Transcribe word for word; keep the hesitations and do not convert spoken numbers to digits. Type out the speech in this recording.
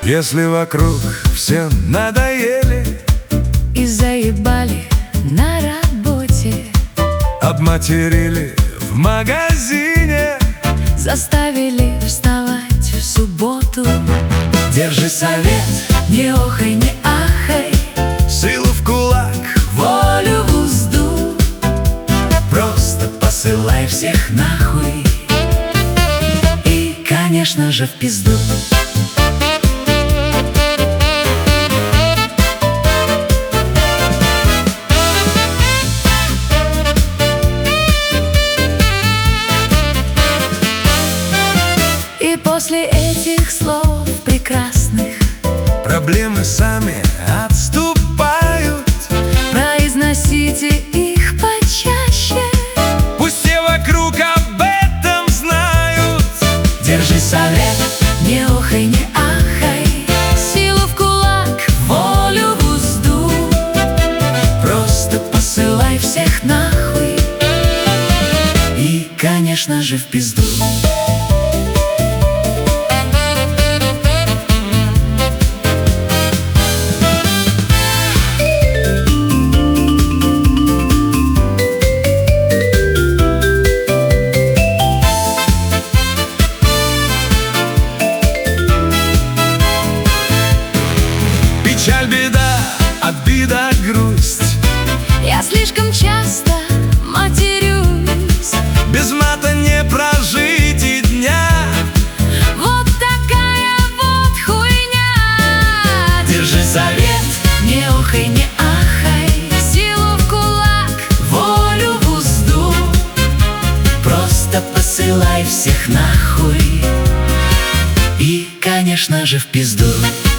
Если вокруг все надоели и заебали на работе, обматерили в магазине, заставили вставать в субботу. держи совет, Не охай, не ахай, силу в кулак, волю в узду. просто Посылай всех нахуй и, конечно же, в пизду. И после этих слов прекрасных проблемы сами отступают. произносите их почаще. Пусть все вокруг об этом знают. Держи совет, не охай, не ахай, силу в кулак, волю в узду. Просто посылай всех нахуй и, конечно же, в пизду. Печаль, беда, обида, грусть. Я слишком часто матерюсь. Без мата не прожить и дня. Вот такая вот хуйня. Держи совет, Не охай, не ахай, силу в кулак, волю в узду. Просто посылай всех нахуй и, конечно же, в пизду.